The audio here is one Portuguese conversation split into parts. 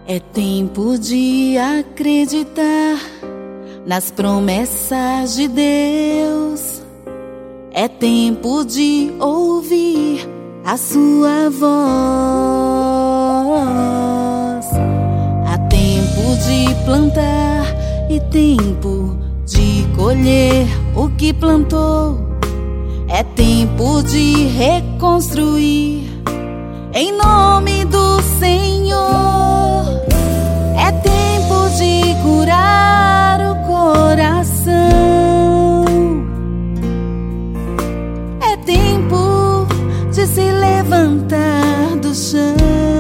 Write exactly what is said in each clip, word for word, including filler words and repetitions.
É tempo de acreditar nas promessas de Deus. É tempo de ouvir a sua voz. Há tempo de plantar e tempo de colher o que plantou. É tempo de reconstruir em nome do Senhor. É tempo de curar o coração. É tempo de se levantar do chão.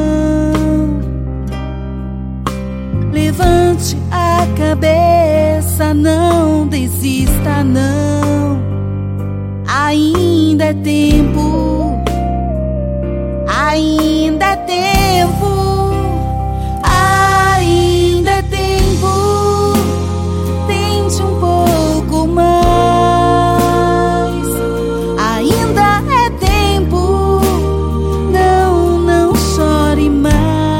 Levante a cabeça, não desista não. Ainda é tempo, ainda é tempo, ainda é tempo. Tente um pouco mais. Ainda é tempo. Não, não chore mais.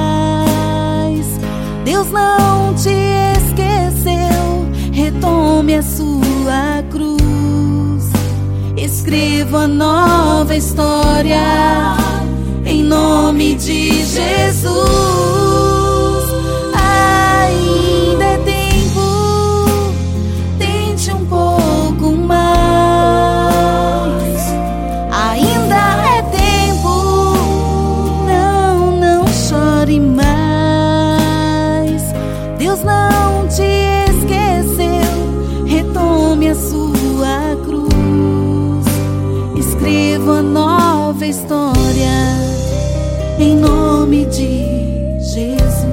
Deus não te esqueceu. Retome a sua cruz. Escreva nova história em nome de Jesus. Ainda é tempo, tente um pouco mais. Ainda é tempo, não, não chore mais. Deus não te esqueceu. Retome a sua cruz. Escreva nova história em nome de Jesus.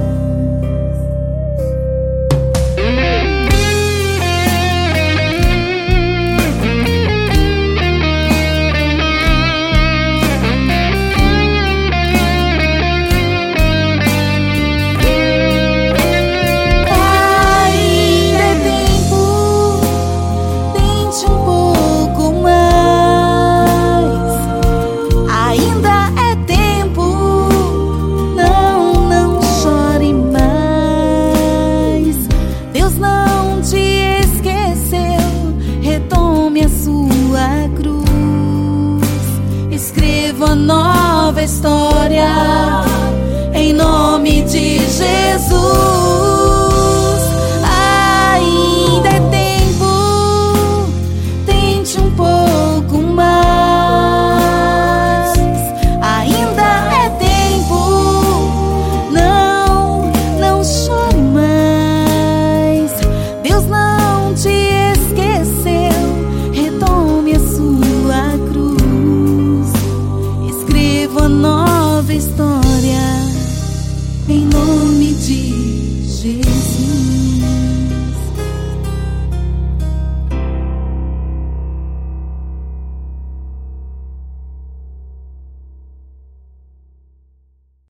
Escreva nova história em nome de Jesus.